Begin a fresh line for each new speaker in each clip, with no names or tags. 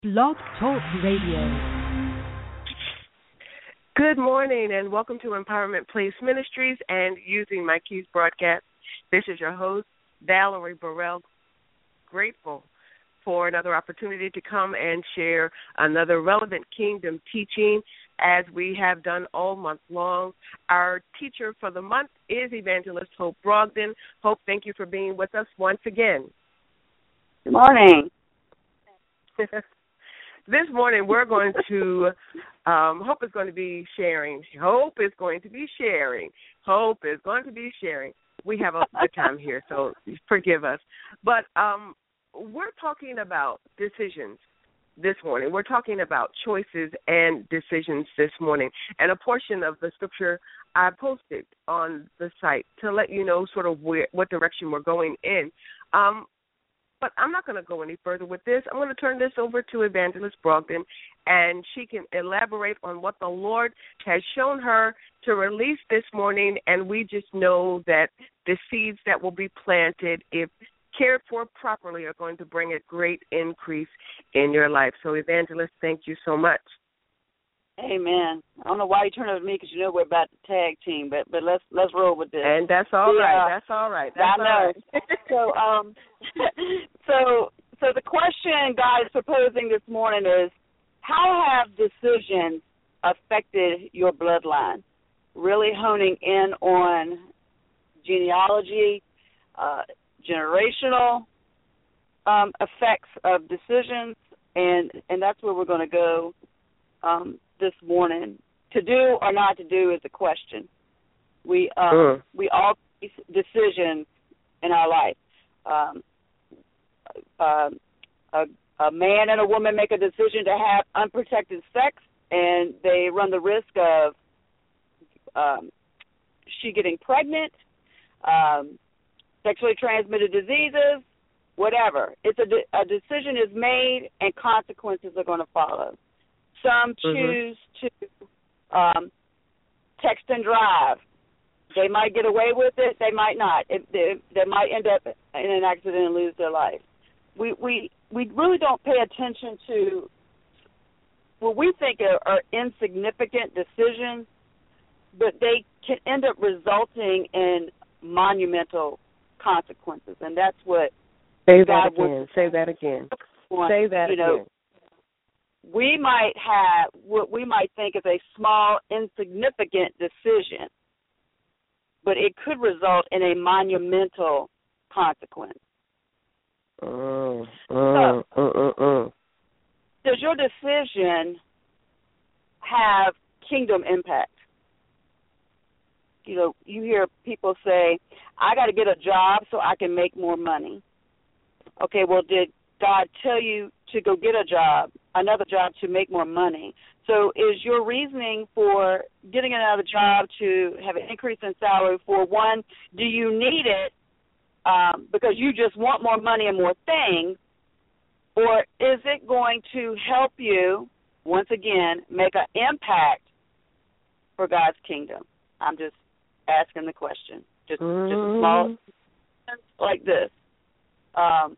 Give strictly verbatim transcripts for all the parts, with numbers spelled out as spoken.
Blog Talk Radio.
Good morning and welcome to Empowerment Place Ministries and Using My Keys broadcast. This is your host, Valerie Burrell, grateful for another opportunity to come and share another relevant kingdom teaching as we have done all month long. Our teacher for the month is Evangelist Hope Brogdon. Hope, thank you for being with us once again.
Good morning.
This morning we're going to, um, Hope is going to be sharing. Hope is going to be sharing. Hope is going to be sharing. We have a good time here, so forgive us. But um, we're talking about decisions this morning. We're talking about choices and decisions this morning. And a portion of the scripture I posted on the site to let you know sort of where, what direction we're going in. Um, But I'm not going to go any further with this. I'm going to turn this over to Evangelist Brogdon, and she can elaborate on what the Lord has shown her to release this morning, and we just know that the seeds that will be planted, if cared for properly, are going to bring a great increase in your life. So, Evangelist, thank you so much.
Amen. I don't know why you turned over to me because you know we're about to tag team, but but let's let's roll with this.
And that's all
yeah.
right. That's all right. That's
I know.
All right.
so um, so so the question God is proposing this morning is, how have decisions affected your bloodline? Really honing in on genealogy, uh, generational um, effects of decisions, and and that's where we're going to go. Um, this morning. To do or not to do is a question. We um, mm. we all make decisions in our life. Um, uh, a, a man and a woman make a decision to have unprotected sex, and they run the risk of um, she getting pregnant, um, sexually transmitted diseases, whatever. It's a, de- a decision is made, and consequences are going to follow. Some choose mm-hmm. to um, text and drive. They might get away with it. They might not. It, they, they might end up in an accident and lose their life. We we we really don't pay attention to what we think are, are insignificant decisions, but they can end up resulting in monumental consequences, and that's what
Say
God
that again. Say that again.
Want,
Say that
you know,
again.
We might have what we might think is a small, insignificant decision, but it could result in a monumental consequence.
Uh, uh,
so,
uh, uh, uh.
Does your decision have kingdom impact? You know, you hear people say, I got to get a job so I can make more money. Okay, well, did God tell you to go get a job, another job to make more money? So is your reasoning for getting another job to have an increase in salary, for one, do you need it um, because you just want more money and more things, or is it going to help you, once again, make an impact for God's kingdom? I'm just asking the question. Just, mm-hmm. just a small, like this. Um,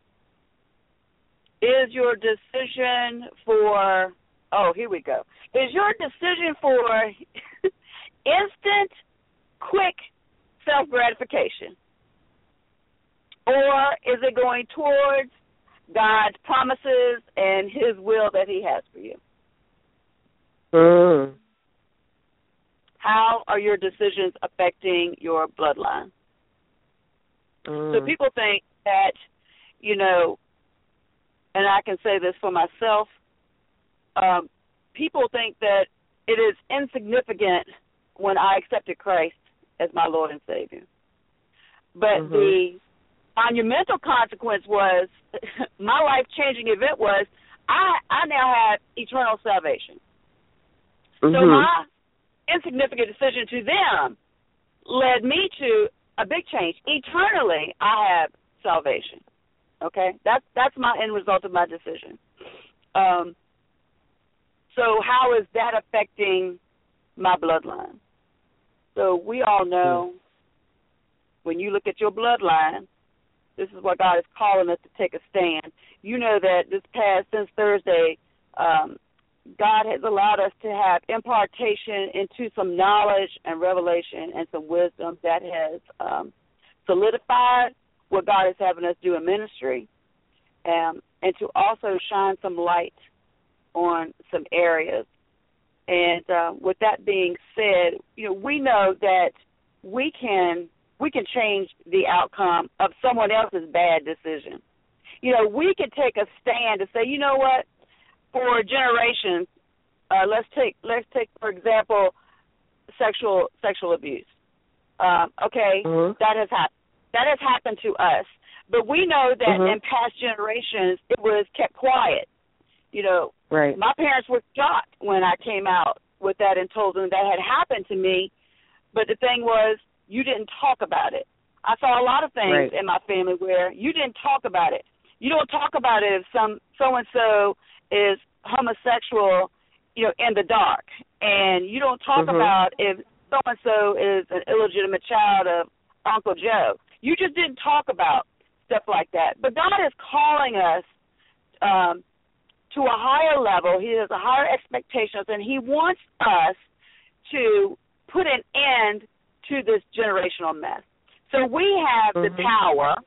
Is your decision for, oh, here we go. Is your decision for instant, quick self-gratification? Or is it going towards God's promises and his will that he has for you?
Mm.
How are your decisions affecting your bloodline?
Mm.
So people think that, you know, and I can say this for myself, um, people think that it is insignificant when I accepted Christ as my Lord and Savior. But mm-hmm. the monumental consequence was, my life-changing event was, I, I now have eternal salvation. Mm-hmm. So my insignificant decision to them led me to a big change. Eternally, I have salvation. Okay, that's that's my end result of my decision. Um, so how is that affecting my bloodline? So we all know when you look at your bloodline, this is what God is calling us to take a stand. You know that this past, since Thursday, um, God has allowed us to have impartation into some knowledge and revelation and some wisdom that has um, solidified what God is having us do in ministry, um, and to also shine some light on some areas. And uh, with that being said, you know, we know that we can we can change the outcome of someone else's bad decision. You know, we can take a stand and say, you know what, for generations, uh, let's take let's take for example, sexual sexual abuse. Um, okay, mm-hmm. that has happened. That has happened to us, but we know that mm-hmm. in past generations it was kept quiet. You know,
right.
My parents were shocked when I came out with that and told them that had happened to me. But the thing was, you didn't talk about it. I saw a lot of things right. in my family where you didn't talk about it. You don't talk about it if some so and so is homosexual, you know, in the dark, and you don't talk mm-hmm. about if so and so is an illegitimate child of Uncle Joe. You just didn't talk about stuff like that. But God is calling us Um, to a higher level. He has a higher expectations, and he wants us to put an end to this generational mess. So we have mm-hmm. the power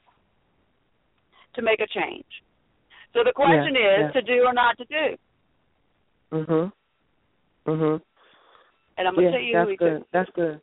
to make a change. So the question yeah, is yeah. to do or not to do.
Mhm. Mhm.
And I'm gonna
yeah,
tell you.
That's
who
good.
Took,
that's good.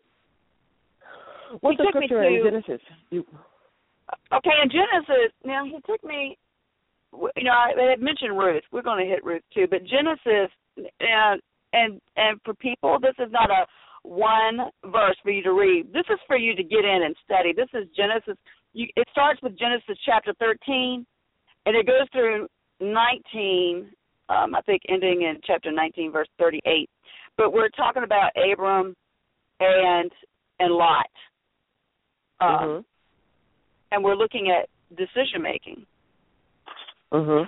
What's the scripture
to,
in Genesis? You...
Okay, in Genesis. Now he took me. You know, I had mentioned Ruth. We're going to hit Ruth too, but Genesis, and and and for people, this is not a one verse for you to read. This is for you to get in and study. This is Genesis. You, it starts with Genesis chapter thirteen, and it goes through nineteen. Um, I think ending in chapter nineteen, verse thirty-eight. But we're talking about Abram and and Lot, um, mm-hmm. and we're looking at decision making.
Mhm.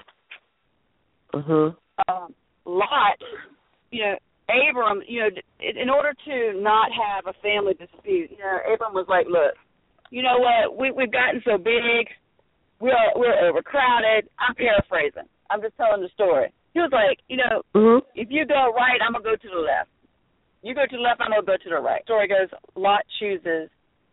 Mhm.
Um, Lot, you know, Abram, you know, in order to not have a family dispute, you know, Abram was like, look, you know what, we, we've gotten so big, we're we're overcrowded. I'm paraphrasing. I'm just telling the story. He was like, you know, mm-hmm. if you go right, I'm gonna go to the left. You go to the left, I'm gonna go to the right. Story goes, Lot chooses,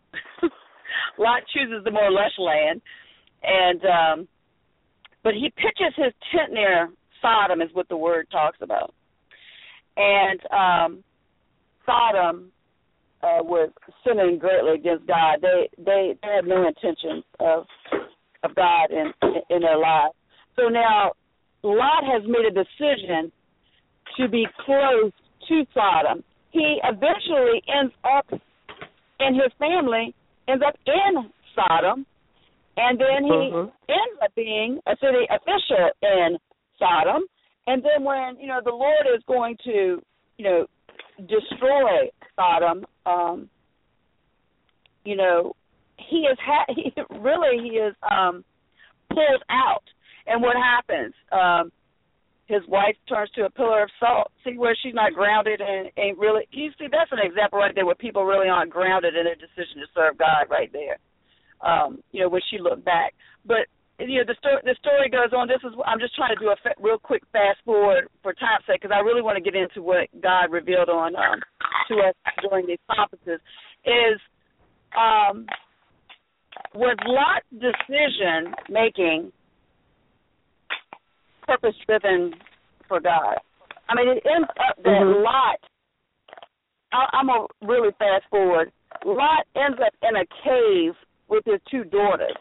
Lot chooses the more lush land, and um. But he pitches his tent near Sodom, is what the word talks about. And um, Sodom uh, was sinning greatly against God. They they, they had no intention of of God in in their lives. So now Lot has made a decision to be close to Sodom. He eventually ends up, and his family ends up in Sodom. And then he uh-huh. ends up being a city official in Sodom. And then when, you know, the Lord is going to, you know, destroy Sodom, um, you know, he is, ha- he really, he is um, pulled out. And what happens? Um, his wife turns to a pillar of salt. See where she's not grounded and ain't really, you see, that's an example right there where people really aren't grounded in their decision to serve God right there. Um, you know, when she looked back. But, you know, the story, the story goes on. This is, I'm just trying to do a fa- real quick fast forward for time's sake because I really want to get into what God revealed on um, to us during these conferences. Is um, was Lot's decision making purpose driven for God? I mean, it ends up that mm-hmm. Lot. I, I'm gonna really fast forward. Lot ends up in a cave with his two daughters.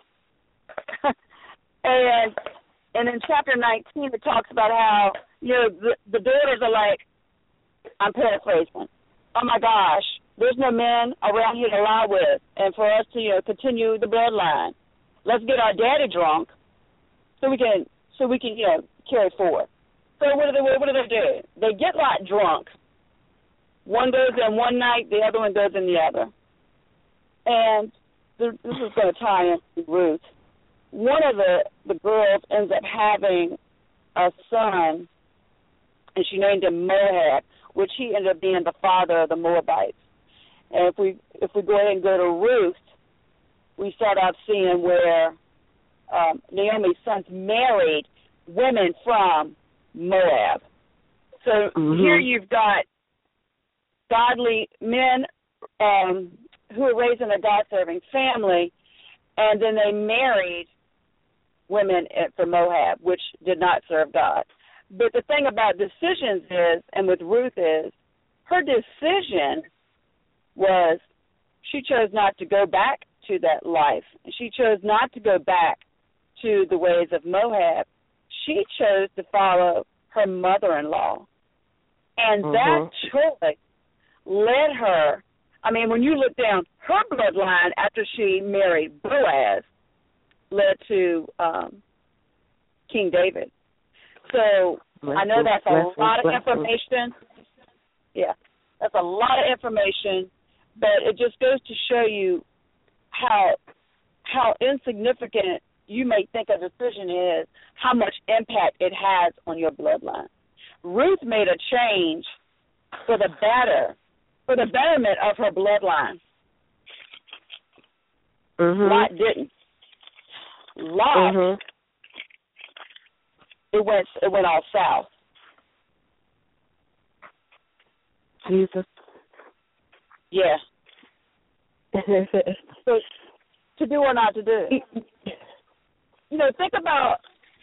and and in chapter nineteen, it talks about how, you know, the, the daughters are like, I'm paraphrasing, oh, my gosh, there's no men around here to lie with. And for us to, you know, continue the bloodline, let's get our daddy drunk so we can, so we can, you know, carry forward. So what do they, what do they do? They get Lot drunk. One goes in one night, the other one goes in the other. And this is going to tie into Ruth. One of the, the girls ends up having a son, and she named him Moab, which he ended up being the father of the Moabites. And if we if we go ahead and go to Ruth, we start out seeing where um, Naomi's sons married women from Moab. So mm-hmm. here you've got godly men um, who are raised in a God-serving family, and then they married women from Moab, which did not serve God. But the thing about decisions is, and with Ruth is, her decision was she chose not to go back to that life. She chose not to go back to the ways of Moab. She chose to follow her mother-in-law. And mm-hmm. that choice led her, I mean, when you look down her bloodline after she married Boaz, led to um, King David. So let's I know that's a lot of information. Yeah, that's a lot of information, but it just goes to show you how how insignificant you may think a decision is, how much impact it has on your bloodline. Ruth made a change for the better, for the betterment of her bloodline. Mm-hmm. Lot didn't. Lot, mm-hmm. it went it went all south.
Jesus.
Yeah. So, to do or not to do. You know, think about.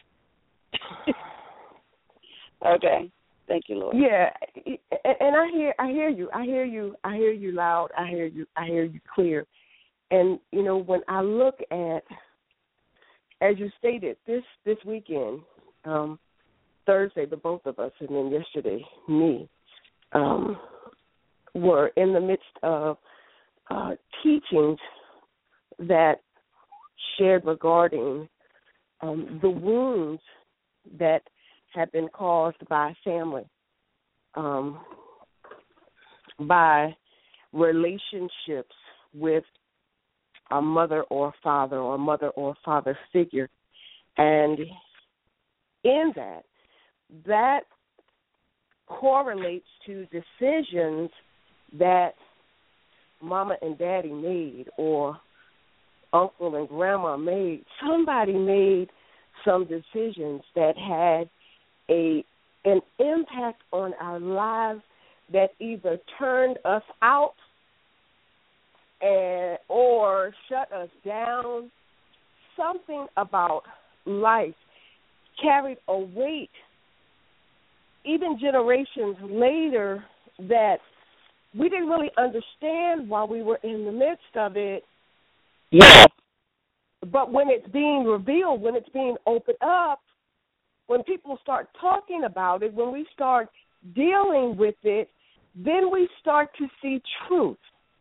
Okay. Thank you, Lord.
Yeah, and I hear, I hear you, I hear you, I hear you loud, I hear you, I hear you clear. And you know, when I look at, as you stated, this this weekend, um, Thursday, the both of us, and then yesterday, me, um, were in the midst of uh, teachings that shared regarding um, the wounds that have been caused by family, um, by relationships with a mother or father or mother or father figure. And in that, that correlates to decisions that mama and daddy made or uncle and grandma made. Somebody made some decisions that had a an impact on our lives that either turned us out and or shut us down. Something about life carried a weight, even generations later, that we didn't really understand while we were in the midst of it.
Yeah.
But when it's being revealed, when it's being opened up, when people start talking about it, when we start dealing with it, then we start to see truth.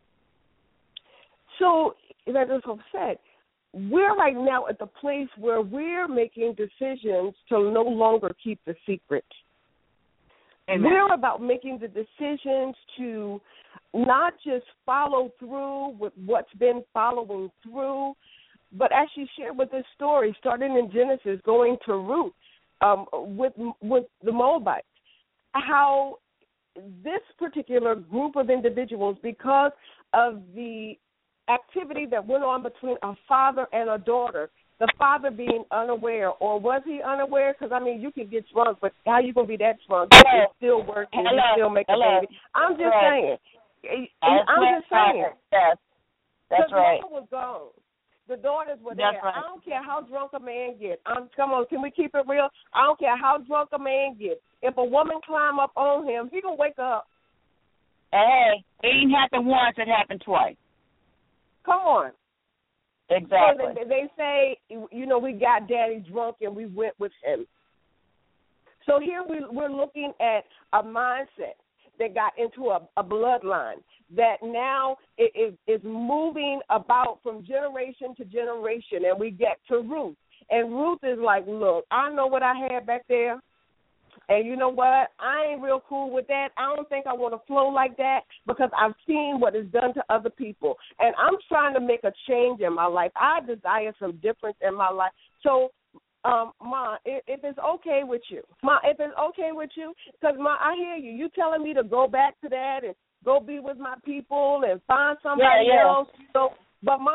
So, as I just said, we're right now at the place where we're making decisions to no longer keep the secret. Amen. We're about making the decisions to not just follow through with what's been following through, but actually share with this story, starting in Genesis, going to Ruth, um, with with the Moabites, how this particular group of individuals, because of the activity that went on between a father and a daughter, the father being unaware, or was he unaware? Because, I mean, you can get drunk, but how you going to be that drunk? It's still working. You still make a baby. I'm just right. saying. I'm just saying.
Yes. That's right.
The mother was gone. The daughters were
That's
there.
Right.
I don't care how drunk a man gets. I'm, come on, can we keep it real? I don't care how drunk a man gets. If a woman climb up on him, he going to wake up.
Hey, it didn't happen once. It happened twice.
Come on.
Exactly.
So they, they say, you know, we got daddy drunk and we went with him. So here we, we're looking at a mindset that got into a, a bloodline that now it is, is moving about from generation to generation, and we get to Ruth. And Ruth is like, look, I know what I had back there, and you know what? I ain't real cool with that. I don't think I want to flow like that because I've seen what it's done to other people, and I'm trying to make a change in my life. I desire some difference in my life. So, um, Ma, if, if it's okay with you, Ma, if it's okay with you, because, Ma, I hear you. You telling me to go back to that and go be with my people and find somebody
yeah, yeah.
else. So, but, Ma,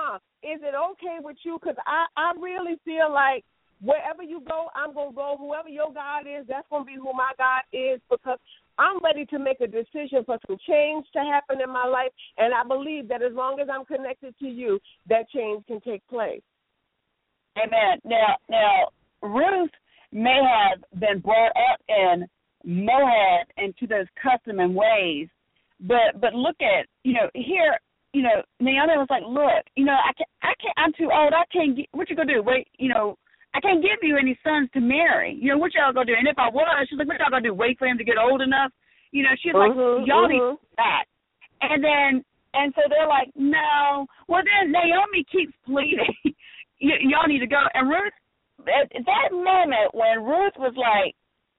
is it okay with you? Because I, I really feel like wherever you go, I'm going to go. Whoever your God is, that's going to be who my God is, because I'm ready to make a decision for some change to happen in my life, and I believe that as long as I'm connected to you, that change can take place.
Amen. Now, now Ruth may have been brought up in Moab into those custom and ways, but but look at, you know, here, you know, Naomi was like, look, you know, I can't, I can't, I'm too old. I can't get, what you gonna do? Wait, you know, I can't give you any sons to marry. You know, what y'all gonna do? And if I was, she's like, what y'all gonna do? Wait for him to get old enough? You know, she's like,
mm-hmm,
y'all
mm-hmm.
need that. And then, and so they're like, no. Well, then Naomi keeps pleading, y- y'all need to go. And Ruth, at that moment when Ruth was like,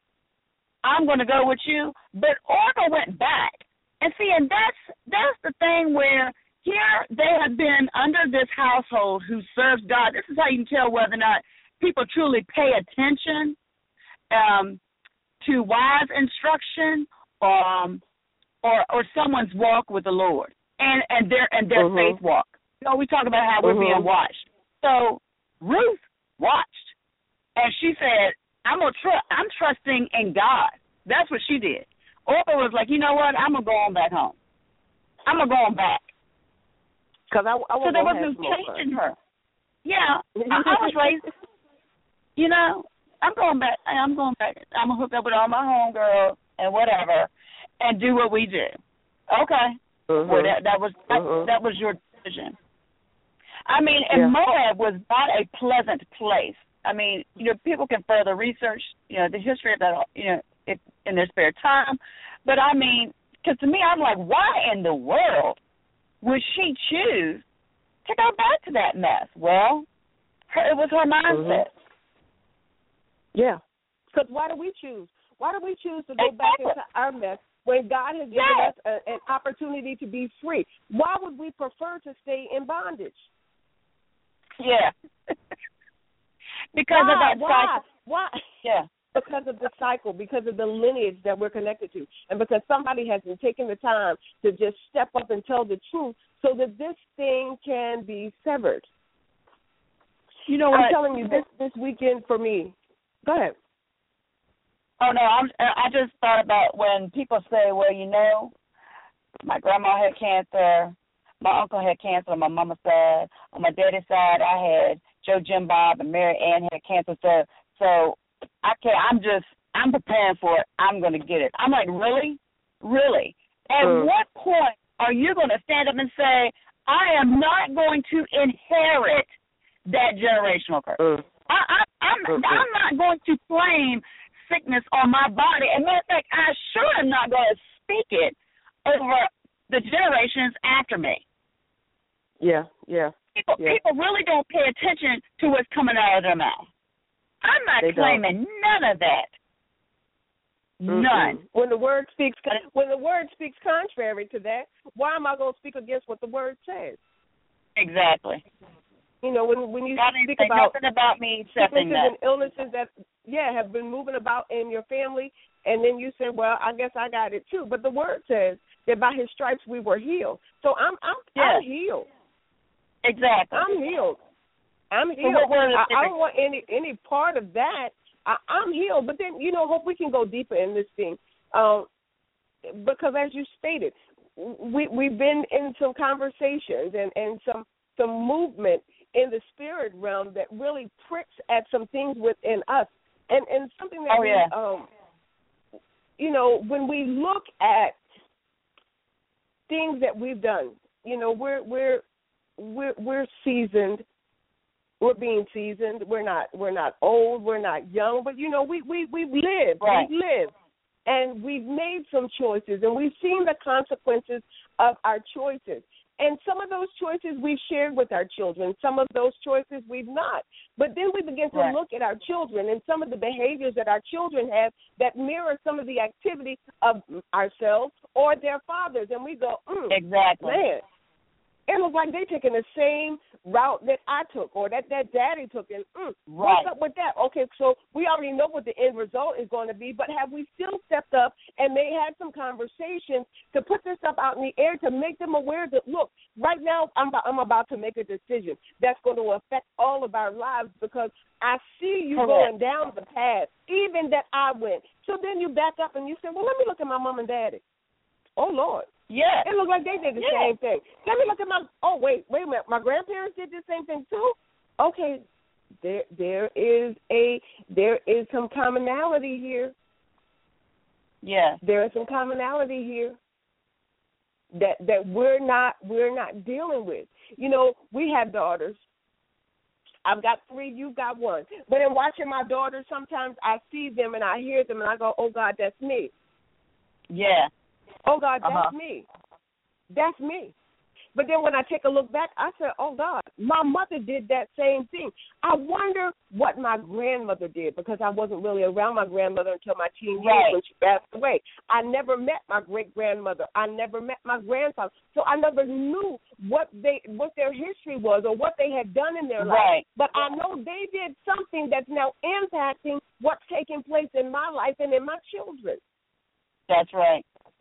I'm going to go with you, but Orpah went back. And see, and that's that's the thing where here they have been under this household who serves God. This is how you can tell whether or not people truly pay attention um, to wise instruction um, or or someone's walk with the Lord and, and their and their
mm-hmm.
faith walk. You know, we talk about how we're
mm-hmm.
being watched. So Ruth watched, and she said, I'm gonna tr- I'm trusting in God. That's what she did. Orpah was like, you know what? I'm gonna go on back home. I'm gonna go on back.
Cause I, I
so there was no change in her. Yeah, I, I was raised. You know, I'm going back. I'm going back. I'm gonna hook up with all my homegirls and whatever, and do what we do. Okay.
Mm-hmm.
Well, that that was that,
mm-hmm.
that was your decision. I mean, and
yeah.
Moab was not a pleasant place. I mean, you know, people can further research, you know, the history of that, you know, if, in their spare time. But, I mean, because to me, I'm like, why in the world would she choose to go back to that mess? Well, her, it was her mindset.
Mm-hmm. Yeah. Because why do we choose? Why do we choose to go
exactly.
back into our mess when God has given
yeah.
us a, an opportunity to be free? Why would we prefer to stay in bondage?
Yeah. Because
why?
of that
why?
cycle.
Why?
Yeah.
Because of the cycle, because of the lineage that we're connected to, and because somebody hasn't taken the time to just step up and tell the truth so that this thing can be severed.
You know
I'm
what?
telling you, this, this weekend for me. Go ahead.
Oh, no, I'm, I just thought about when people say, well, you know, my grandma had cancer, my uncle had cancer on my mama's side. On my daddy's side, I had Joe, Jim, Bob, and Mary Ann had cancer. So, so I can't, I'm just, I'm preparing for it. I'm going to get it. I'm like, really? Really? At mm. what point are you going to stand up and say, I am not going to inherit that generational curse? Mm. I, I, I'm, mm-hmm. I'm not going to claim sickness on my body. And matter of fact, I sure am not going to speak it over the generations after me.
Yeah, yeah.
People,
yeah.
people really don't pay attention to what's coming out of their mouth. I'm not
they
claiming
don't.
none of that.
Mm-mm.
None.
When the word speaks, when the word speaks contrary to that, why am I going to speak against what the word says?
Exactly.
You know, when when you
God
speak
say
about
nothing about me
sicknesses
that.
and illnesses that yeah have been moving about in your family, and then you say, well, I guess I got it too. But the word says that by His stripes we were healed. So I'm I'm,
yeah.
I'm healed.
Exactly.
I'm healed. I'm healed.
So what
I, I don't want any any part of that. I, I'm healed. But then, you know, hope we can go deeper in this thing. Um, because as you stated, we, we've been in some conversations and, and some, some movement in the spirit realm that really pricks at some things within us. And, and something that
oh,
we,
yeah.
um, you know, when we look at things that we've done, you know, we're, we're, we're, we're seasoned. We're being seasoned. We're not. We're not old. We're not young. But you know, we we we live.
Right.
We live, and we've made some choices, and we've seen the consequences of our choices. And some of those choices we've shared with our children. Some of those choices we've not. But then we begin to
right.
look at our children and some of the behaviors that our children have that mirror some of the activity of ourselves or their fathers, and we go, mm,
exactly,
man. It looks like they're taking the same route that I took or that that daddy took. And mm,
right.
what's up with that? Okay, so we already know what the end result is going to be, but have we still stepped up and they had some conversations to put this stuff out in the air to make them aware that, look, right now I'm about, I'm about to make a decision that's going to affect all of our lives because I see you
Correct.
going down the path, even that I went. So then you back up and you say, well, let me look at my mom and daddy. Oh, Lord.
Yeah.
It looked like they did the
yeah.
same thing. Let me look at my, oh, wait, wait a minute. My grandparents did the same thing too? Okay, there there is a, there is some commonality here.
Yeah.
There is some commonality here that that we're not we're not dealing with. You know, we have daughters. I've got three, you've got one. But in watching my daughters, sometimes I see them and I hear them and I go, oh, God, that's me.
Yeah.
Oh, God, that's
uh-huh.
me. That's me. But then when I take a look back, I said, oh, God, my mother did that same thing. I wonder what my grandmother did because I wasn't really around my grandmother until my teen years
right.
when she passed away. I never met my great-grandmother. I never met my grandfather. So I never knew what they what their history was or what they had done in their
right.
life. But I know they did something that's now impacting what's taking place in my life and in my children.
That's right.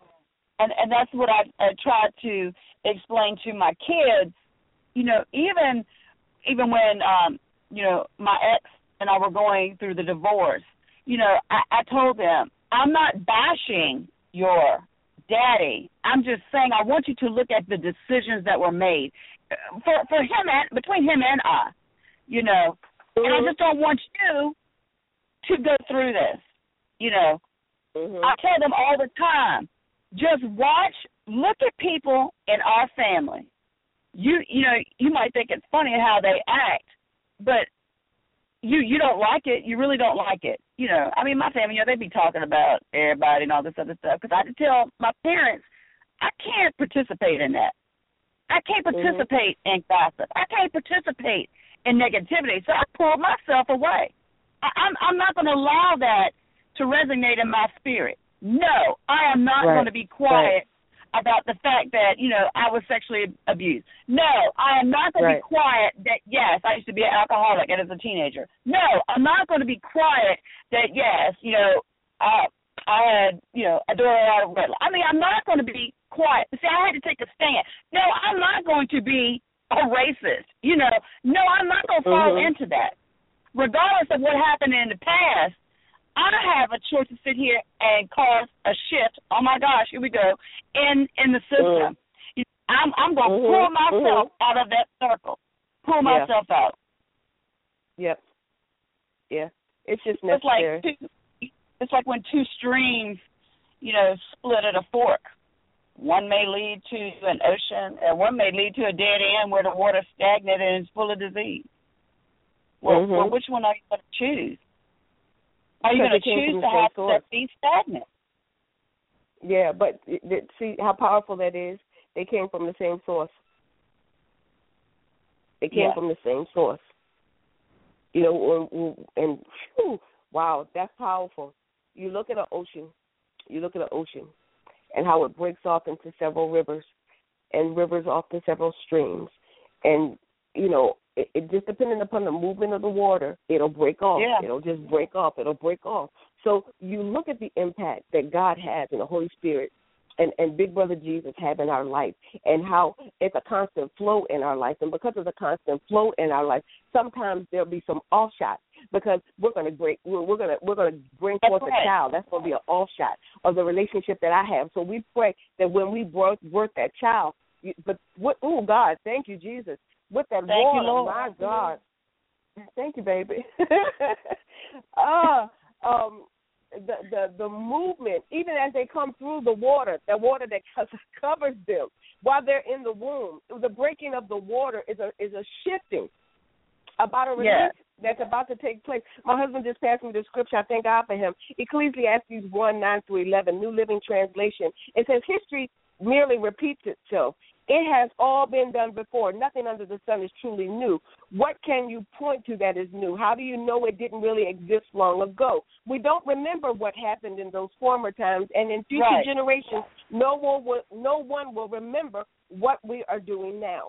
And and that's what I, I try to explain to my kids. You know, even even when um, you know, my ex and I were going through the divorce, you know, I, I told them, I'm not bashing your daddy. I'm just saying I want you to look at the decisions that were made for for him and between him and I. You know, mm-hmm. and I just don't want you to go through this. You know, mm-hmm. I tell them all the time. Just watch, look at people in our family. You you know, you might think it's funny how they act, but you you don't like it. You really don't like it. You know, I mean, my family, you know, they be talking about everybody and all this other stuff. Because I had to tell my parents, I can't participate in that. I can't participate mm-hmm. in gossip. I can't participate in negativity. So I pulled myself away. I, I'm I'm not going to allow that to resonate in my spirit. No, I am not right. going to be quiet right. about the fact that, you know, I was sexually abused. No, I am not going right. to be quiet that, yes, I used to be an alcoholic and as a teenager. No, I'm not going to be quiet that, yes, you know, I, I had, you know, a daughter out of wedlock. I mean, I'm not going to be quiet. See, I had to take a stand. No, I'm not going to be a racist. You know, no, I'm not going to fall mm-hmm. into that. Regardless of what happened in the past, I have a choice to sit here and cause a shift. Oh my gosh, here we go in in the system. Mm. I'm I'm going to mm-hmm. pull myself mm-hmm. out of that circle. Pull yeah. myself out.
Yep. Yeah. It's just necessary.
It's like two, it's like when two streams, you know, split at a fork. One may lead to an ocean, and one may lead to a dead end where the water's stagnant and is full of disease. Well, mm-hmm. well which one are you going to choose? Are you going to choose to have to be stagnant?
Yeah, but it, it, see how powerful that is? They came from the same source. They came yeah. from the same source. You know, and whew, wow, that's powerful. You look at an ocean, you look at an ocean and how it breaks off into several rivers and rivers off to several streams. And, you know, It, it just depending upon the movement of the water, it'll break off.
Yeah.
It'll just break off. It'll break off. So you look at the impact that God has in the Holy Spirit and, and Big Brother Jesus have in our life and how it's a constant flow in our life. And because of the constant flow in our life, sometimes there'll be some offshots because we're going to break. We're, we're going to we're going to bring forth
That's right.
a child. That's going to be an offshot of the relationship that I have. So we pray that when we birth, birth that child, but what? Oh God, thank you, Jesus. With that
Thank
water,
you, Lord.
my God. Thank you, baby. uh, um, the, the the movement, even as they come through the water, the water that covers them while they're in the womb, the breaking of the water is a is a shifting about a release yeah. that's about to take place. My husband just passed me the scripture. I thank God for him. Ecclesiastes one, nine through eleven, New Living Translation. It says, history merely repeats itself. It has all been done before. Nothing under the sun is truly new. What can you point to that is new? How do you know it didn't really exist long ago? We don't remember what happened in those former times, and in future
right.
generations, no one will, no one will remember what we are doing now.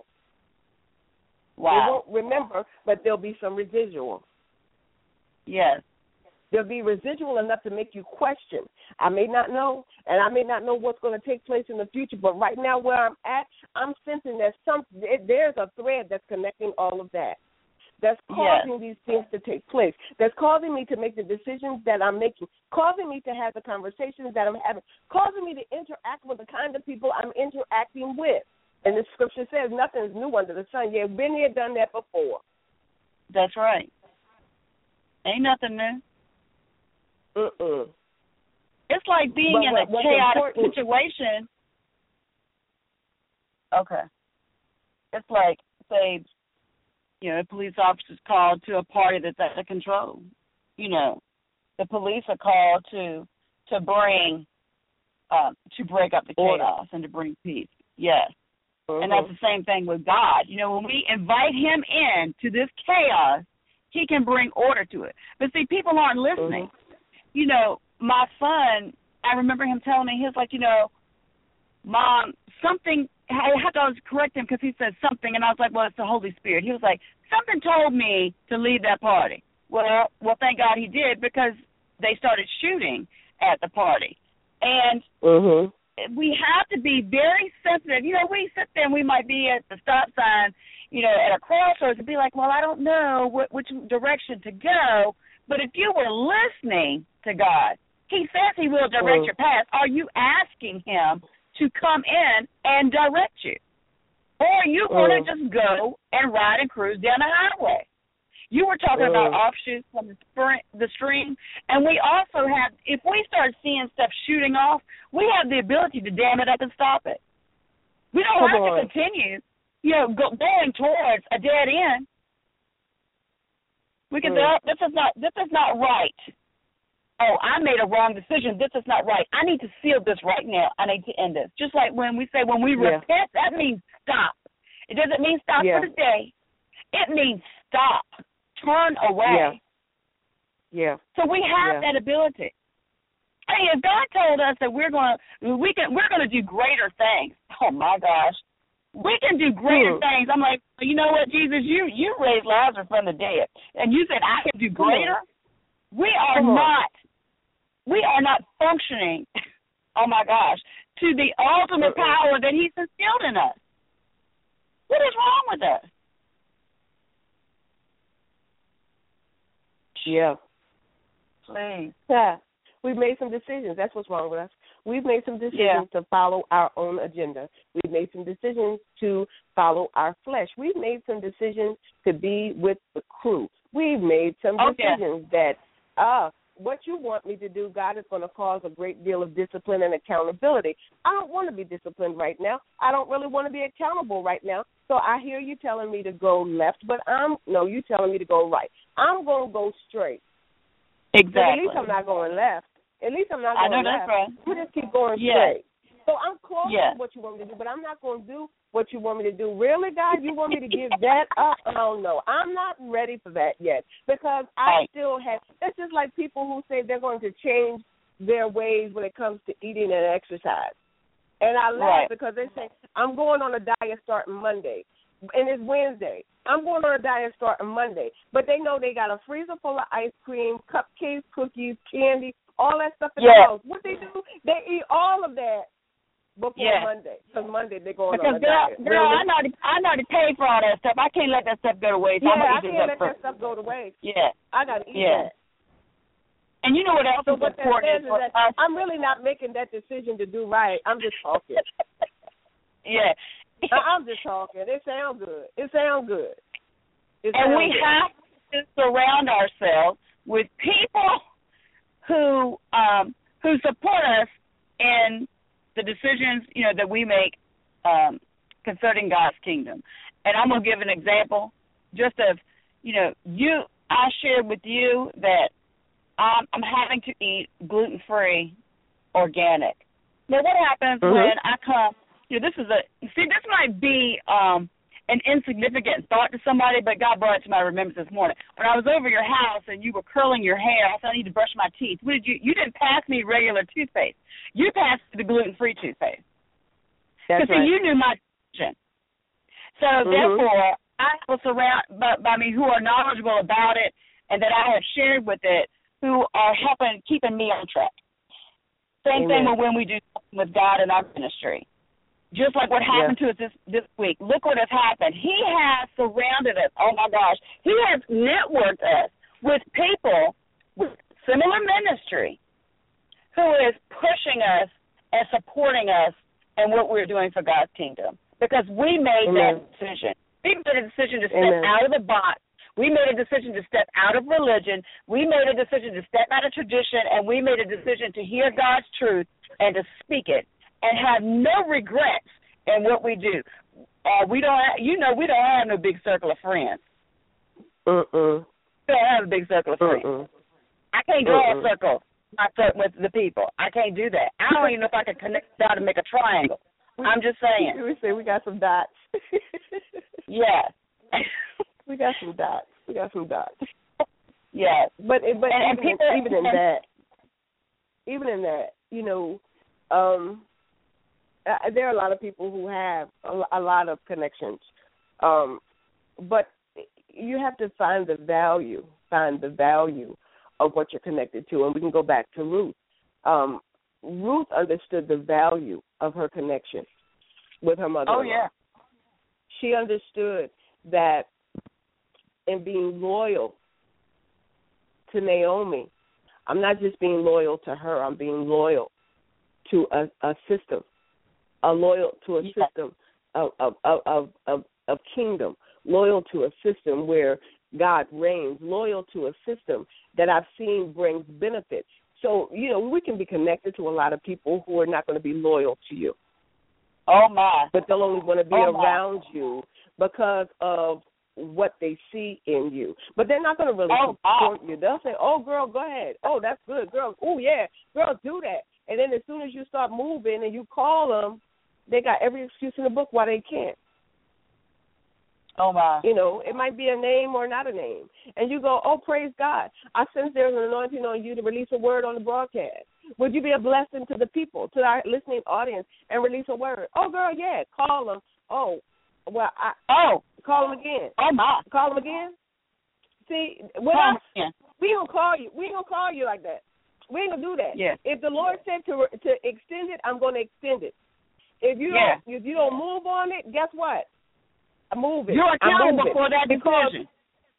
Wow.
They won't remember, but there'll be some residual.
Yes.
There'll be residual enough to make you question. I may not know, and I may not know what's going to take place in the future, but right now where I'm at, I'm sensing there's some, there's a thread that's connecting all of that. That's causing yes. these things to take place. That's causing me to make the decisions that I'm making, causing me to have the conversations that I'm having, causing me to interact with the kind of people I'm interacting with. And the scripture says nothing is new under the sun. You've been here, done that before.
That's right. Ain't nothing new.
Mm-mm.
It's like being but, in a chaotic important. situation. Okay. It's like, say, you know, a police officer's called to a party that's out of control. You know, the police are called to to bring, uh, to break up the chaos Order. and to bring peace. Yes. Mm-hmm. And that's the same thing with God. You know, when we invite him in to this chaos, he can bring order to it. But see, people aren't listening. Mm-hmm. You know, my son, I remember him telling me, he was like, you know, Mom, something, I had to correct him because he said something, and I was like, well, it's the Holy Spirit. He was like, something told me to leave that party. Well, well, thank God he did, because they started shooting at the party. And mm-hmm. we have to be very sensitive. You know, we sit there and we might be at the stop sign, you know, at a crossroads and be like, well, I don't know what, which direction to go. But if you were listening to God, he says he will direct mm. your path. Are you asking him to come in and direct you? Or are you mm. going to just go and ride and cruise down the highway? You were talking mm. about offshoots from the, spring, the stream, and we also have, if we start seeing stuff shooting off, we have the ability to dam it up and stop it. We don't Come have on. to continue, you know, go, going towards a dead end. We can say, oh, this is not this is not right. Oh, I made a wrong decision. This is not right. I need to seal this right now. I need to end this. Just like when we say when we yeah. repent, that means stop. It doesn't mean stop yeah. for the day. It means stop. Turn away.
Yeah. yeah.
So we have yeah. that ability. Hey, if God told us that we're going to we can we're going to do greater things. Oh my gosh. We can do greater mm. things. I'm like, you know what, Jesus, you, you raised Lazarus from the dead, and you said I can do greater. We are Come not, on. we are not functioning, oh my gosh, to the ultimate uh-uh. power that he's instilled in us. What is wrong with us?
Yeah.
Please.
Yeah. We've made some decisions. That's what's wrong with us. We've made some decisions yeah. to follow our own agenda. We've made some decisions to follow our flesh. We've made some decisions to be with the crew. We've made some
oh,
decisions
yeah.
that, uh, what you want me to do, God, is going to cause a great deal of discipline and accountability. I don't want to be disciplined right now. I don't really want to be accountable right now. So I hear you telling me to go left, but I'm, no, you telling me to go right. I'm going to go straight.
Exactly.
But at least I'm not going left. At least I'm not going
I know
left.
That's right.
We just keep going
yeah.
straight. So I'm close
yeah.
to what you want me to do, but I'm not going to do what you want me to do. Really, God, you want me to give that up? I don't know. I'm not ready for that yet because I
right.
still have – it's just like people who say they're going to change their ways when it comes to eating and exercise. And I laugh
right.
because they say, I'm going on a diet starting Monday, and it's Wednesday. I'm going on a diet starting Monday. But they know they got a freezer full of ice cream, cupcakes, cookies, candy, all that stuff in
yeah.
the house. What they do, they eat all of that before
yeah.
Monday. Because Monday they're going
because
on a
girl,
diet.
Girl, really? I know, to, I know to pay for all that stuff. I can't let that stuff go to waste.
Yeah,
I'm
I can't let
that
that stuff go to waste.
Yeah.
I got to eat
yeah.
that.
And you know what else
so
is
what
important?
Is that I'm really not making that decision to do right. I'm just talking.
yeah.
I'm just talking. It sounds good. It sounds good. It
and
sounds
we
good.
have to surround ourselves with people who um, who support us in the decisions, you know, that we make um, concerning God's kingdom. And I'm going to give an example just of, you know, you. I shared with you that I'm, I'm having to eat gluten-free organic. Now, what happens mm-hmm. when I come, you know, this is a, see, this might be um, an insignificant thought to somebody, but God brought it to my remembrance this morning. When I was over your house and you were curling your hair, I said, I need to brush my teeth. What did you, you didn't pass me regular toothpaste. You passed me the gluten-free toothpaste.
That's
right. See, you knew my decision. So, mm-hmm. therefore, I will surround by, by me who are knowledgeable about it and that I have shared with it who are helping, keeping me on track. Same
Amen.
thing when we do something with God in our ministry. Just like what happened
yeah.
to us this, this week. Look what has happened. He has surrounded us. Oh, my gosh. He has networked us with people with similar ministry who is pushing us and supporting us in what we're doing for God's kingdom. Because we made
Amen.
that decision. We made a decision to step
Amen.
out of the box. We made a decision to step out of religion. We made a decision to step out of tradition, and we made a decision to hear God's truth and to speak it and have no regrets in what we do. Uh, we don't, have, you know, we don't have no big circle of friends.
Mm-mm.
We don't have a big circle of friends.
Mm-mm.
I can't draw
Mm-mm.
a circle with the people. I can't do that. I don't even know if I can connect down and make a triangle. I'm just saying.
We say we got some dots.
Yes.
we got some dots. We got some dots.
Yes.
But but
and, and
even,
people,
even in
and,
that, even in that, you know, um, uh, there are a lot of people who have a, a lot of connections, um, but you have to find the value, find the value of what you're connected to, and we can go back to Ruth. Um, Ruth understood the value of her connection with her mother.
Oh, yeah.
She understood that in being loyal to Naomi, I'm not just being loyal to her, I'm being loyal to a, a system, a loyal to a
yeah.
system of of, of, of, of of kingdom, loyal to a system where God reigns, loyal to a system that I've seen brings benefits. So, you know, we can be connected to a lot of people who are not going to be loyal to you.
Oh, my.
But they'll only want to be
oh,
around you because of what they see in you. But they're not going to really
oh,
support you. They'll say, oh, girl, go ahead. Oh, that's good, girl. Oh, yeah, girl, do that. And then as soon as you start moving and you call them, they got every excuse in the book why they can't.
Oh, my.
You know, it might be a name or not a name. And you go, oh, praise God. I sense there's an anointing on you to release a word on the broadcast. Would you be a blessing to the people, to our listening audience, and release a word? Oh, girl, yeah, call them. Oh, well, I
oh,
call them again.
Oh, my.
Call them again. See, with
Call
us,
again.
we don't call you. We ain't gonna call you like that. We ain't gonna do that.
Yeah.
If the Lord said to to extend it, I'm gonna extend it. If you
yeah.
don't, if you don't move on it, guess what? I move it.
You're accountable
I move it.
for that
because,
decision.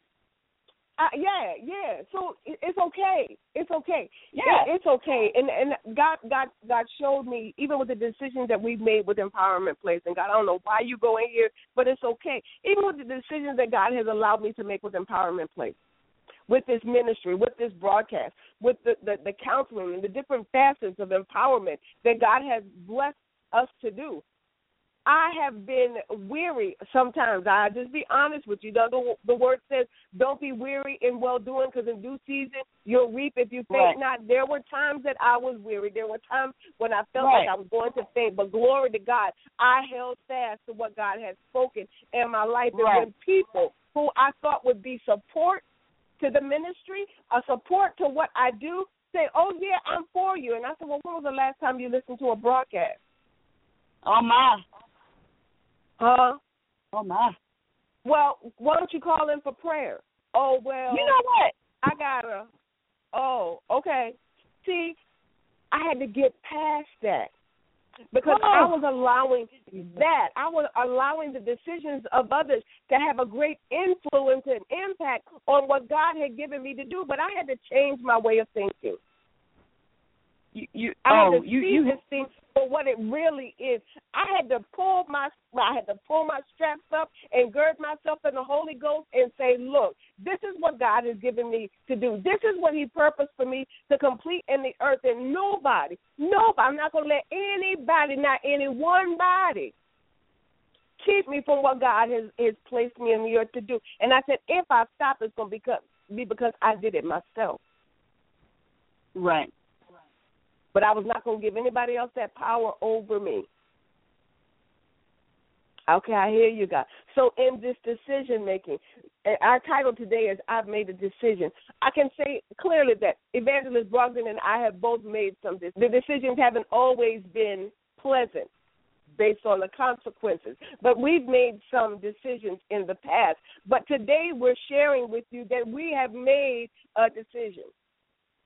Uh, yeah, yeah. So it, it's okay. It's okay.
Yeah,
it, it's okay. And and God, God, God showed me even with the decisions that we've made with Empowerment Place. And God, I don't know why you go in here, but it's okay. Even with the decisions that God has allowed me to make with Empowerment Place, with this ministry, with this broadcast, with the, the, the counseling and the different facets of empowerment that God has blessed us to do. I have been weary sometimes. I'll just be honest with you. The, the word says, don't be weary in well-doing, because in due season you'll reap if you faint
right.
not. There were times that I was weary. There were times when I felt
right.
like I was going to faint. But glory to God, I held fast to what God had spoken in my life. And
right.
when people who I thought would be support to the ministry, a support to what I do, say, oh, yeah, I'm for you. And I said, well, when was the last time you listened to a broadcast?
Oh, my.
Huh?
Oh, my.
Well, why don't you call in for prayer? Oh, well.
You know what?
I got to. Oh, okay. See, I had to get past that because
oh.
I was allowing that. I was allowing the decisions of others to have a great influence and impact on what God had given me to do, but I had to change my way of thinking.
You, you,
I
oh,
had to
you,
see
you,
this thing for what it really is. I had to pull my, I had to pull my straps up and gird myself in the Holy Ghost and say, look, this is what God has given me to do. This is what He purposed for me to complete in the earth, and nobody, nobody, I'm not going to let anybody, not any one body, keep me from what God has, has placed me in the earth to do. And I said, if I stop, it's going to because, be because I did it myself.
Right.
But I was not going to give anybody else that power over me. Okay, I hear you, God. So in this decision-making, our title today is I've Made a Decision. I can say clearly that Evangelist Brogdon and I have both made some decisions. The decisions haven't always been pleasant based on the consequences, but we've made some decisions in the past. But today we're sharing with you that we have made a decision.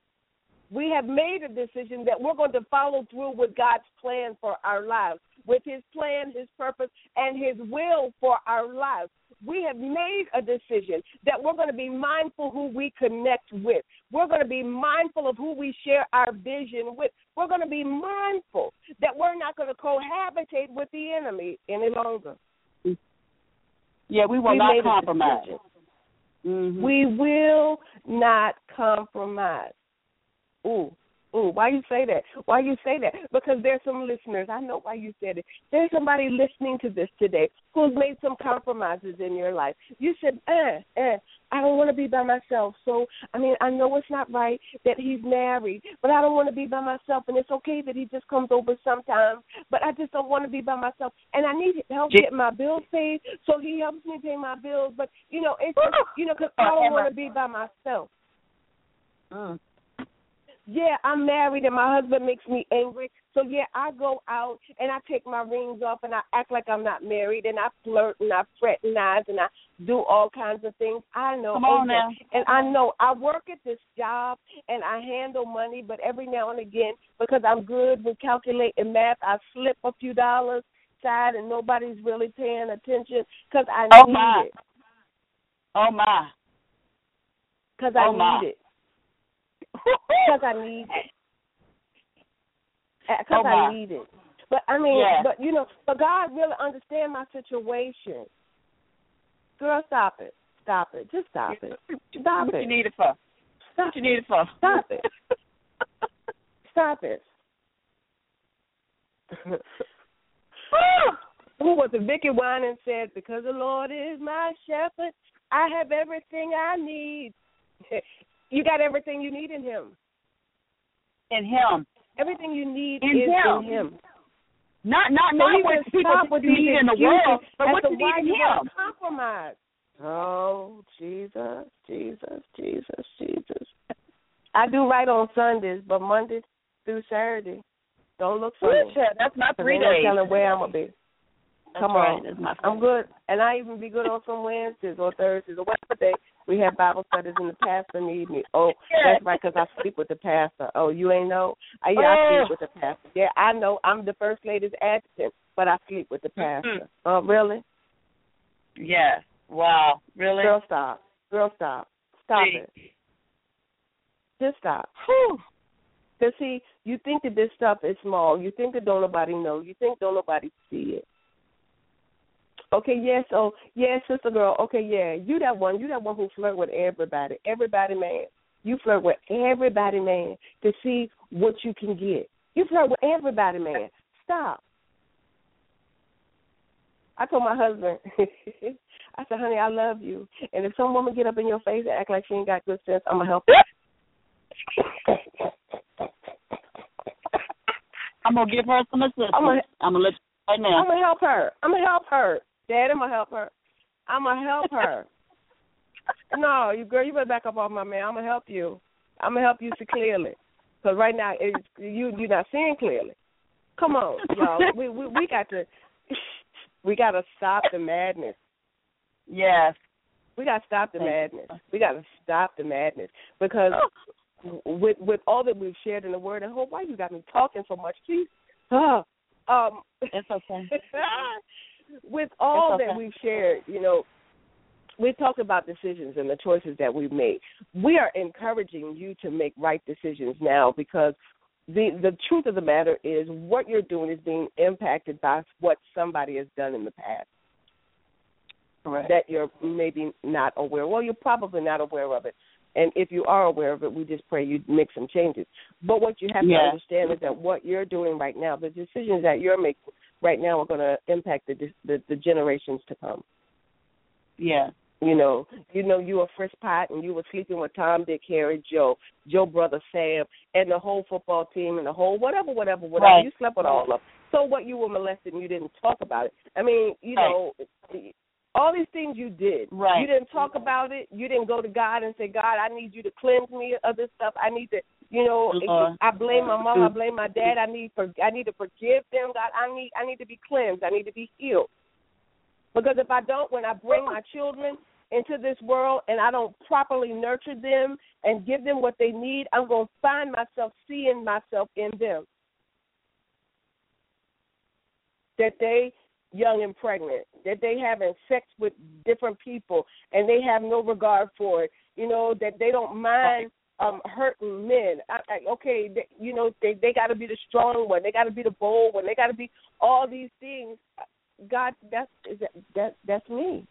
We have made a decision that we're going to follow through with God's plan for our lives, with his plan, his purpose, and his will for our lives. We have made a decision that we're going to be mindful who we connect with. We're going to be mindful of who we share our vision with. We're going to be mindful that we're not going to cohabitate with the enemy any longer.
Yeah, we will
we
not compromise.
Mm-hmm. We will not compromise. Ooh. Ooh, why you say that? Why you say that? Because there's some listeners. I know why you said it. There's somebody listening to this today who's made some compromises in your life. You said, eh, eh, I don't want to be by myself. So, I mean, I know it's not right that he's married, but I don't want to be by myself, and it's okay that he just comes over sometimes, but I just don't want to be by myself, and I need help getting my bills paid, so he helps me pay my bills, but, you know, it's, you know, because I don't want to be by myself.
Mm.
Yeah, I'm married and my husband makes me angry. So, yeah, I go out and I take my rings off and I act like I'm not married and I flirt and I fraternize and I do all kinds of things. I know.
Come on now.
And I know I work at this job and I handle money, but every now and again, because I'm good with calculating math, I slip a few dollars aside and nobody's really paying attention because I
oh
need
my.
it.
Oh, my.
Because I
oh my.
need it. Because I need it. Because
oh
I need it. But, I mean,
yeah.
but, you know, but God really understands my situation. Girl, stop it. Stop it. Just stop it. Stop
what
it.
you need it for?
Stop
what you need it for?
Stop it. Stop it. Who was it? Vicky Wine said, because the Lord is my shepherd, I have everything I need. You got everything you need in him.
In him.
Everything you need
in
is
him.
in him.
Not not
so
not what people
with
need in the world, but what you need in him.
Compromise. Oh, Jesus, Jesus, Jesus, Jesus. I do right on Sundays, but Monday through Saturday, don't look for me.
That's not three
days.
days.
Tell them where I'm gonna be.
That's
Come
right.
on,
That's my
I'm good, and I even be good on some Wednesdays or Thursdays or Wednesday. We have Bible studies, and the pastor need me. Oh,
yeah.
That's right, because I sleep with the pastor. Oh, you ain't know? I, yeah, I sleep with the pastor. Yeah, I know. I'm the first lady's adjutant, but I sleep with the pastor. Oh, mm-hmm. uh, really?
Yeah. Wow. Really?
Girl, stop. Girl, stop. Stop
See.
it. Just stop.
Whew.
Because, see, you think that this stuff is small. You think that don't nobody know. You think don't nobody see it. Okay, yes, yeah, so, yeah, sister girl, okay, yeah, you that one, you that one who flirt with everybody, everybody, man. You flirt with everybody, man, to see what you can get. You flirt with everybody, man. Stop. I told my husband, I said, honey, I love you. And if some woman get up in your face and act like she ain't got good sense, I'm going to help her.
I'm going to give her some assistance. I'm going to let you right now.
I'm going to help her. I'm going to help her. Dad, I'm going to help her. I'm going to help her. No, you girl, you better back up off my man. I'm going to help you. I'm going to help you see clearly. Because right now, it's, you, you're not seeing clearly. Come on, y'all. we, we, we got to we got to stop the madness.
Yes.
We got to stop the madness. We got to stop the madness. Because with with all that we've shared in the Word, and hope why you got me talking so much, please. Uh, um,
it's okay.
With all
okay.
that we've shared, you know, we talked about decisions and the choices that we've made. We are encouraging you to make right decisions now because the the truth of the matter is what you're doing is being impacted by what somebody has done in the past.
Correct.
That you're maybe not aware. Well, you're probably not aware of it. And if you are aware of it, we just pray you make some changes. But what you have
yeah.
to understand is that what you're doing right now, the decisions that you're making right now are going to impact the, the the generations to come.
Yeah.
You know, you know, you were Frisk Pot and you were sleeping with Tom, Dick, Harry, Joe, Joe brother Sam, and the whole football team and the whole whatever, whatever, whatever.
Right.
You slept with all of them. So what, you were molested and you didn't talk about it. I mean, you
right.
know, all these things you did.
Right.
You didn't talk about it. You didn't go to God and say, God, I need you to cleanse me of this stuff. I need to, you know, uh, I blame my mom. I blame my dad. I need for, I need to forgive them. God, I need I need to be cleansed. I need to be healed. Because if I don't, when I bring my children into this world and I don't properly nurture them and give them what they need, I'm going to find myself seeing myself in them. That they young and pregnant, that they having sex with different people and they have no regard for it, you know, that they don't mind um, hurting men. I, I, okay, they, you know, they, they got to be the strong one. They got to be the bold one. They got to be all these things. God, that's that, that that's me.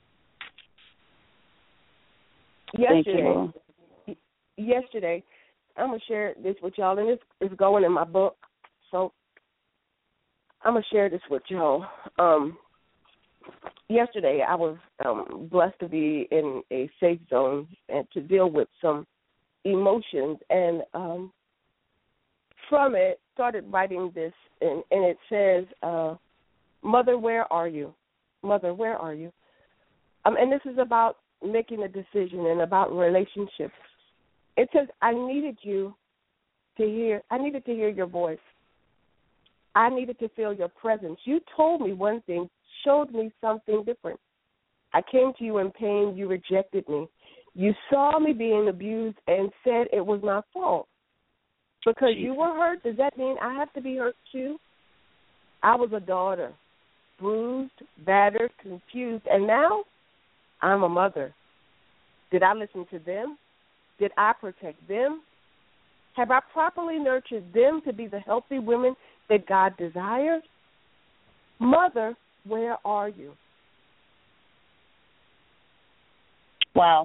Yesterday, you. yesterday, I'm going to share this with y'all, and this is going in my book, so I'm going to share this with y'all. Um, yesterday, I was um, blessed to be in a safe zone and to deal with some emotions, and um, from it, started writing this, and, and it says, uh, Mother, where are you? Mother, where are you? Um, and this is about making a decision and about relationships. It says, I needed you to hear, I needed to hear your voice. I needed to feel your presence. You told me one thing, showed me something different. I came to you in pain. You rejected me. You saw me being abused and said it was my fault. Because Jesus. You were hurt, does that mean I have to be hurt too? I was a daughter, bruised, battered, confused, and now I'm a mother. Did I listen to them? Did I protect them? Have I properly nurtured them to be the healthy women that God desires? Mother, where are you?
Wow.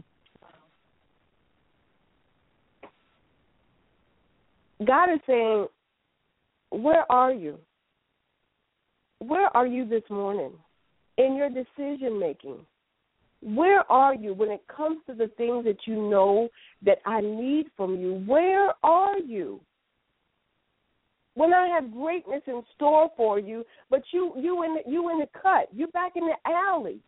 God is saying, where are you? Where are you this morning in your decision making? Where are you when it comes to the things that you know that I need from you? Where are you? When I have greatness in store for you, but you you in the, you in the cut, you back in the alley,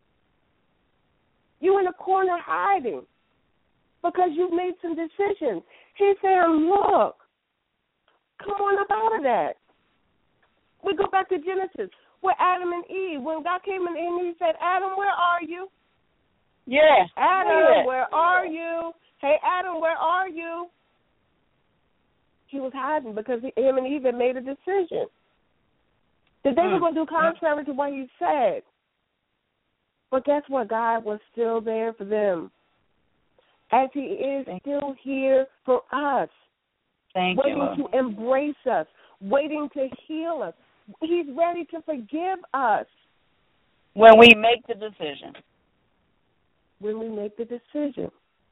you in the corner hiding because you've made some decisions. He's saying, look, come on up out of that. We go back to Genesis where Adam and Eve, when God came in and he said, Adam, where are you?
Yeah.
Adam, where are you? Hey, Adam, where are you? He was hiding because he, him and Eve had made a decision that they mm. were going to do contrary to what he said. But guess what? God was still there for them, as he is Thank still you. Here for us,
Thank
waiting
you.
to embrace us, waiting to heal us. He's ready to forgive us.
When we make the decision.
When we make the decision.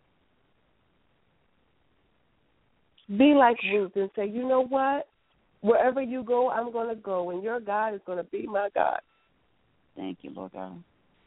Be like Ruth and say, you know what? Wherever you go, I'm going to go, and your God is going to be my God.
Thank you, Lord God.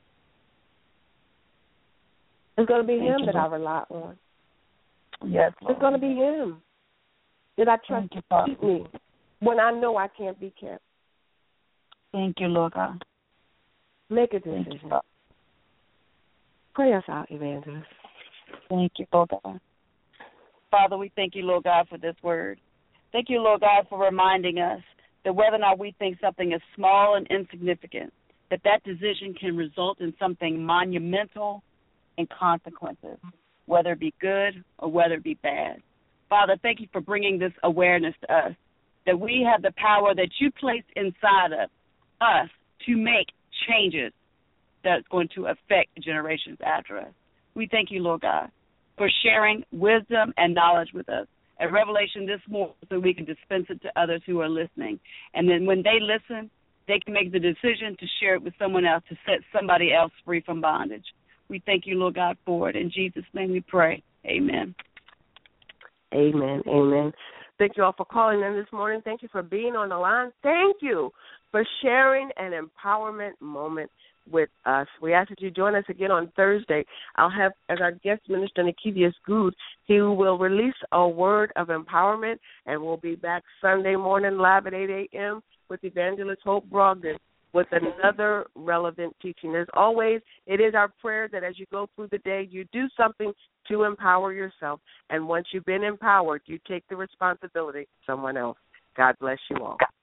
It's going to be
Thank
him
you,
that
Lord.
I rely on.
Yes, Lord.
It's going to be him that I trust
you,
to keep me when I know I can't be kept.
Thank you, Lord God.
Make a decision.
Thank you,
Pray us out, Evangelist.
Thank you, Lord God. Father, we thank you, Lord God, for this word. Thank you, Lord God, for reminding us that whether or not we think something is small and insignificant, that that decision can result in something monumental and consequences, whether it be good or whether it be bad. Father, thank you for bringing this awareness to us, that we have the power that you placed inside of us to make changes that's going to affect generations after us. We thank you, Lord God, for sharing wisdom and knowledge with us at Revelation this morning so we can dispense it to others who are listening. And then when they listen, they can make the decision to share it with someone else to set somebody else free from bondage. We thank you, Lord God, for it. In Jesus' name we pray. Amen.
Amen. Amen. Thank you all for calling in this morning. Thank you for being on the line. Thank you for sharing an empowerment moment with us. We ask that you join us again on Thursday. I'll have as our guest minister Nikivius Good. He will release a word of empowerment, and we'll be back Sunday morning live at eight a.m. with Evangelist Hope Brogdon with another relevant teaching. As always, it is our prayer that as you go through the day, you do something to empower yourself. And once you've been empowered, you take the responsibility to someone else. God bless you all.